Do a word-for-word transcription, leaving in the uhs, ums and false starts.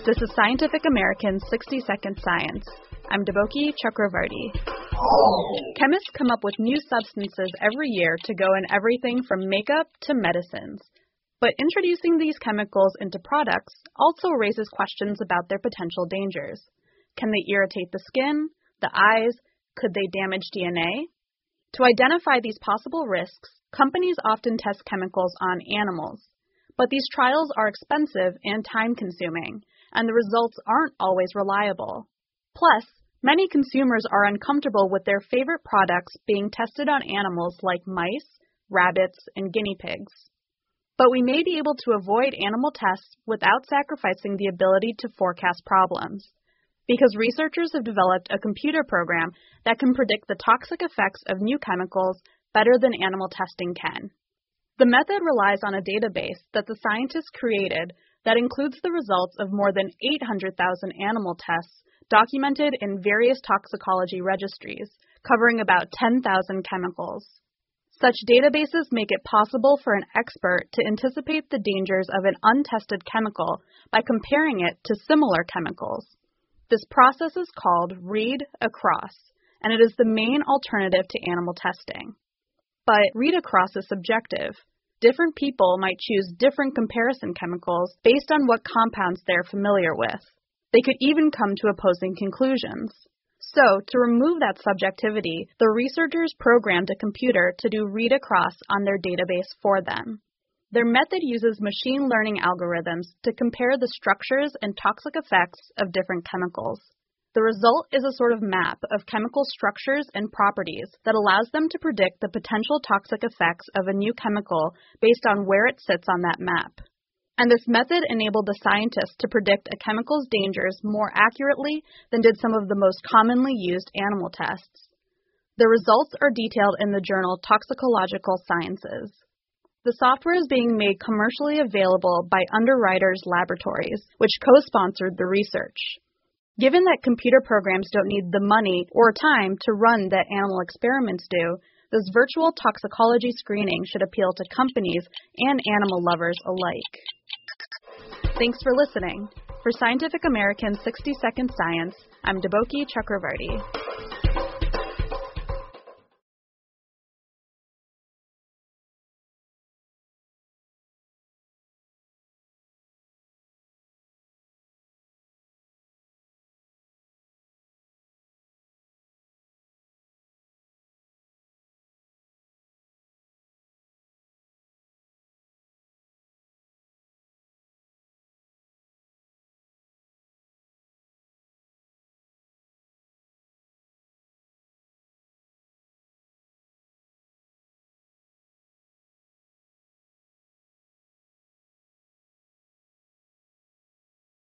This is Scientific American's sixty second Science. I'm Deboki Chakravarti. Chemists come up with new substances every year to go in everything from makeup to medicines. But introducing these chemicals into products also raises questions about their potential dangers. Can they irritate the skin, the eyes? Could they damage D N A? To identify these possible risks, companies often test chemicals on animals. But these trials are expensive and time-consuming, and the results aren't always reliable. Plus, many consumers are uncomfortable with their favorite products being tested on animals like mice, rabbits, and guinea pigs. But we may be able to avoid animal tests without sacrificing the ability to forecast problems, because researchers have developed a computer program that can predict the toxic effects of new chemicals better than animal testing can. The method relies on a database that the scientists created that includes the results of more than eight hundred thousand animal tests documented in various toxicology registries, covering about ten thousand chemicals. Such databases make it possible for an expert to anticipate the dangers of an untested chemical by comparing it to similar chemicals. This process is called read-across, and it is the main alternative to animal testing. But read-across is subjective. Different people might choose different comparison chemicals based on what compounds they're familiar with. They could even come to opposing conclusions. So, to remove that subjectivity, the researchers programmed a computer to do read-across on their database for them. Their method uses machine learning algorithms to compare the structures and toxic effects of different chemicals. The result is a sort of map of chemical structures and properties that allows them to predict the potential toxic effects of a new chemical based on where it sits on that map. And this method enabled the scientists to predict a chemical's dangers more accurately than did some of the most commonly used animal tests. The results are detailed in the journal Toxicological Sciences. The software is being made commercially available by Underwriters Laboratories, which co-sponsored the research. Given that computer programs don't need the money or time to run that animal experiments do, this virtual toxicology screening should appeal to companies and animal lovers alike. Thanks for listening. For Scientific American's sixty second Science, I'm Deboki Chakravarti.